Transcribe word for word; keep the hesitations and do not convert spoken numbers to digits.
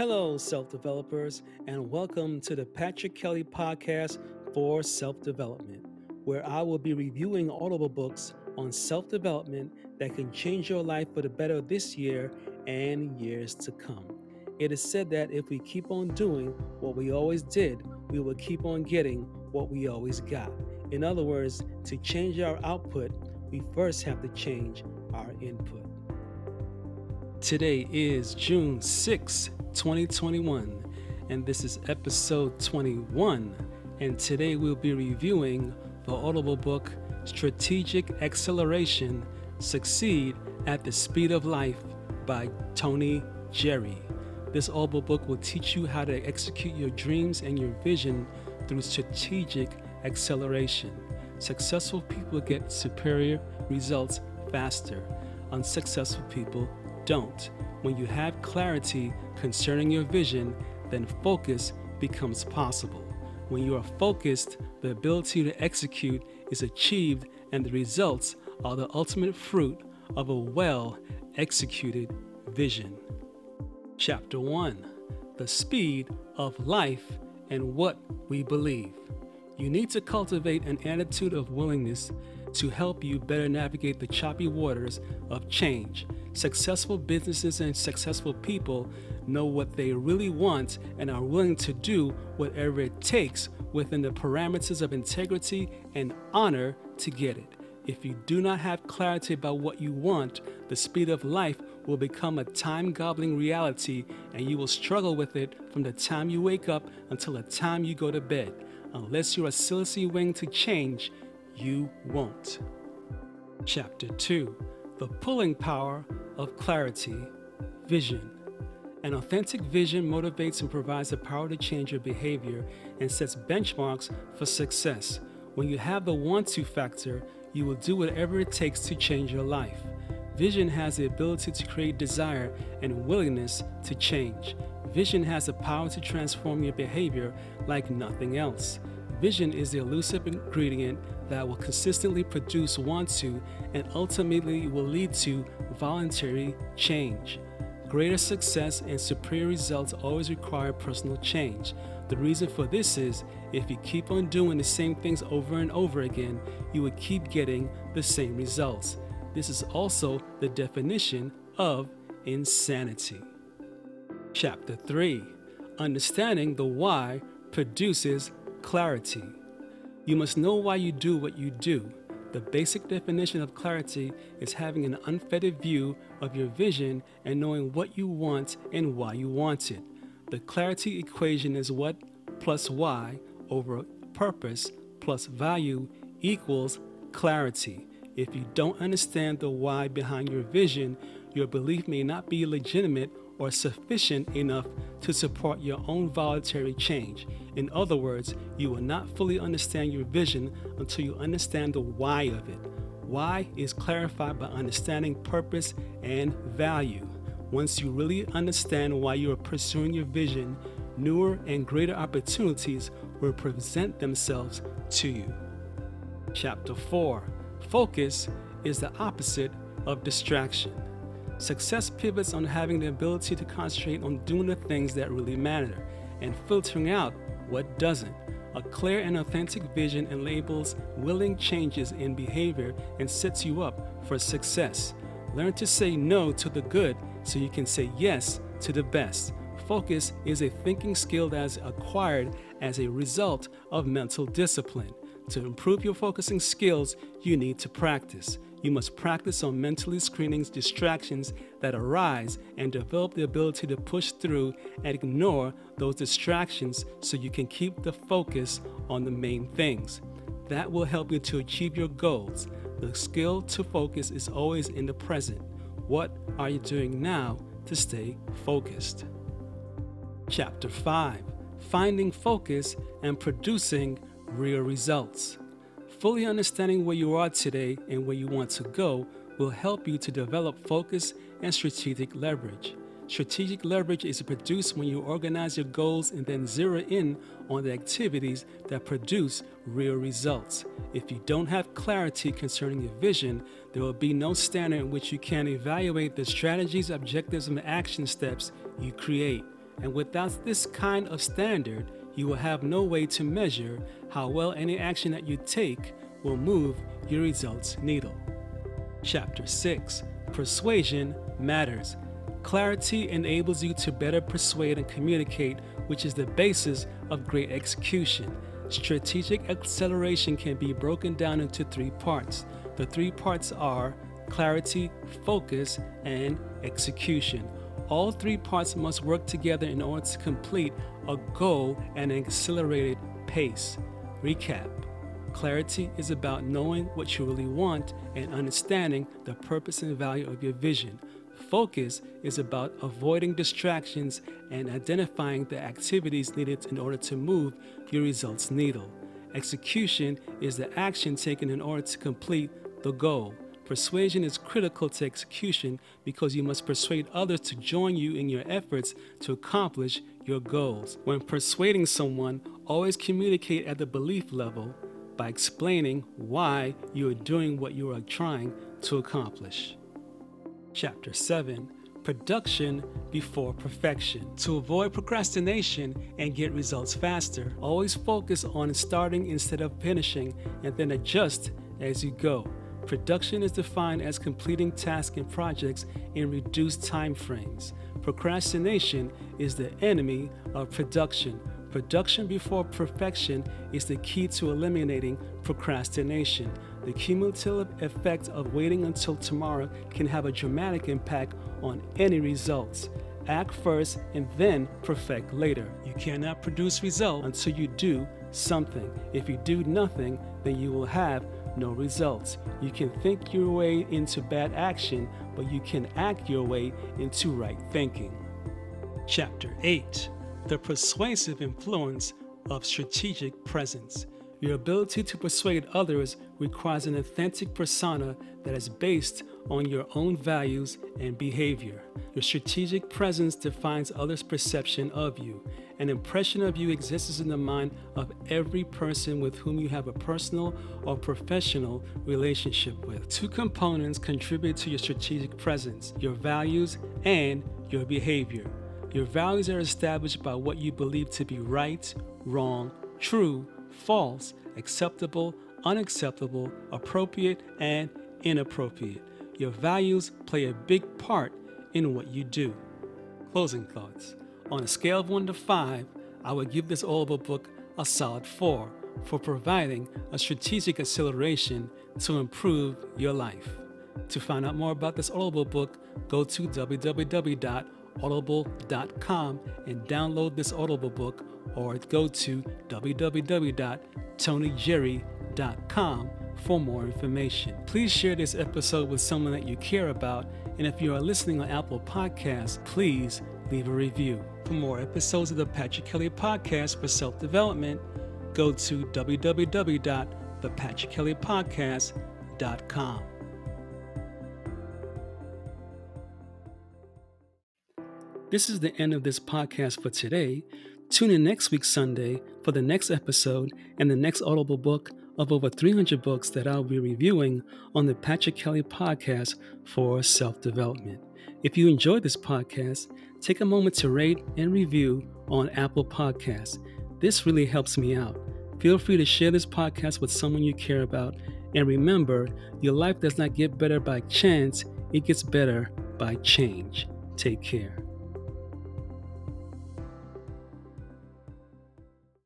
Hello, self developers, and welcome to the Patrick Kelly Podcast for Self Development, where I will be reviewing audible books on self development that can change your life for the better this year and years to come. It is said that if we keep on doing what we always did, we will keep on getting what we always got. In other words, to change our output, we first have to change our input. Today is June sixth, twenty twenty-one, and this is episode twenty-one. And today we'll be reviewing the audible book Strategic Acceleration: Succeed at the Speed of Life by Tony Jerry. This audible book will teach you how to execute your dreams and your vision through strategic acceleration. Successful people get superior results faster. Unsuccessful people don't. When you have clarity concerning your vision, then focus becomes possible. When you are focused, the ability to execute is achieved, and the results are the ultimate fruit of a well-executed vision. Chapter one: The Speed of Life and What We Believe. You need to cultivate an attitude of willingness to help you better navigate the choppy waters of change. Successful businesses and successful people know what they really want and are willing to do whatever it takes within the parameters of integrity and honor to get it. If you do not have clarity about what you want, the speed of life will become a time-gobbling reality, and you will struggle with it from the time you wake up until the time you go to bed. Unless you are seriously willing to change, you won't. Chapter two: The Pulling Power of Clarity, Vision. An authentic vision motivates and provides the power to change your behavior and sets benchmarks for success. When you have the want-to factor, you will do whatever it takes to change your life. Vision has the ability to create desire and willingness to change. Vision has the power to transform your behavior like nothing else. Vision is the elusive ingredient that will consistently produce want-to and ultimately will lead to voluntary change. Greater success and superior results always require personal change. The reason for this is, if you keep on doing the same things over and over again, you will keep getting the same results. This is also the definition of insanity. Chapter three: Understanding the Why produces clarity. You must know why you do what you do. The basic definition of clarity is having an unfettered view of your vision and knowing what you want and why you want it. The clarity equation is what plus why over purpose plus value equals clarity. If you don't understand the why behind your vision, your belief may not be legitimate or sufficient enough to support your own voluntary change. In other words, you will not fully understand your vision until you understand the why of it. Why is clarified by understanding purpose and value. Once you really understand why you are pursuing your vision, newer and greater opportunities will present themselves to you. Chapter four: Focus is the opposite of distraction. Success pivots on having the ability to concentrate on doing the things that really matter and filtering out what doesn't. A clear and authentic vision enables willing changes in behavior and sets you up for success. Learn to say no to the good so you can say yes to the best. Focus is a thinking skill that is acquired as a result of mental discipline. To improve your focusing skills, you need to practice. You must practice on mentally screening distractions that arise and develop the ability to push through and ignore those distractions so you can keep the focus on the main things. That will help you to achieve your goals. The skill to focus is always in the present. What are you doing now to stay focused? Chapter five: Finding Focus and Producing Real Results. Fully understanding where you are today and where you want to go will help you to develop focus and strategic leverage. Strategic leverage is produced when you organize your goals and then zero in on the activities that produce real results. If you don't have clarity concerning your vision, there will be no standard in which you can evaluate the strategies, objectives, and action steps you create. And without this kind of standard, you will have no way to measure how well any action that you take will move your results needle. Chapter six. Persuasion matters. Clarity enables you to better persuade and communicate, which is the basis of great execution. Strategic acceleration can be broken down into three parts. The three parts are clarity, focus, and execution. All three parts must work together in order to complete a goal at an accelerated pace. Recap. Clarity is about knowing what you really want and understanding the purpose and value of your vision. Focus is about avoiding distractions and identifying the activities needed in order to move your results needle. Execution is the action taken in order to complete the goal. Persuasion is critical to execution because you must persuade others to join you in your efforts to accomplish your goals. When persuading someone, always communicate at the belief level by explaining why you are doing what you are trying to accomplish. Chapter seven. Production before perfection. To avoid procrastination and get results faster, always focus on starting instead of finishing and then adjust as you go. Production is defined as completing tasks and projects in reduced time frames. Procrastination is the enemy of production. Production before perfection is the key to eliminating procrastination. The cumulative effect of waiting until tomorrow can have a dramatic impact on any results. Act first and then perfect later. You cannot produce results until you do something. If you do nothing, then you will have no results. You can think your way into bad action, but you can act your way into right thinking. Chapter eight. The persuasive influence of strategic presence. Your ability to persuade others requires an authentic persona that is based on your own values and behavior. Your strategic presence defines others' perception of you. An impression of you exists in the mind of every person with whom you have a personal or professional relationship with. Two components contribute to your strategic presence: your values and your behavior. Your values are established by what you believe to be right, wrong, true, false, acceptable, unacceptable, appropriate, and inappropriate. Your values play a big part in what you do. Closing thoughts. On a scale of one to five, I would give this audible book a solid four for providing a strategic acceleration to improve your life. To find out more about this audible book, go to w w w dot audible dot com and download this audible book, or go to w w w dot tony jerry dot com for more information. Please share this episode with someone that you care about, and if you are listening on Apple Podcasts, please leave a review. For more episodes of the Patrick Kelly Podcast for Self-Development, go to w w w dot the patrick kelly podcast dot com. This is the end of this podcast for today. Tune in next week Sunday for the next episode and the next audible book of over three hundred books that I'll be reviewing on the Patrick Kelly Podcast for Self-Development. If you enjoyed this podcast, take a moment to rate and review on Apple Podcasts. This really helps me out. Feel free to share this podcast with someone you care about. And remember, your life does not get better by chance, it gets better by change. Take care.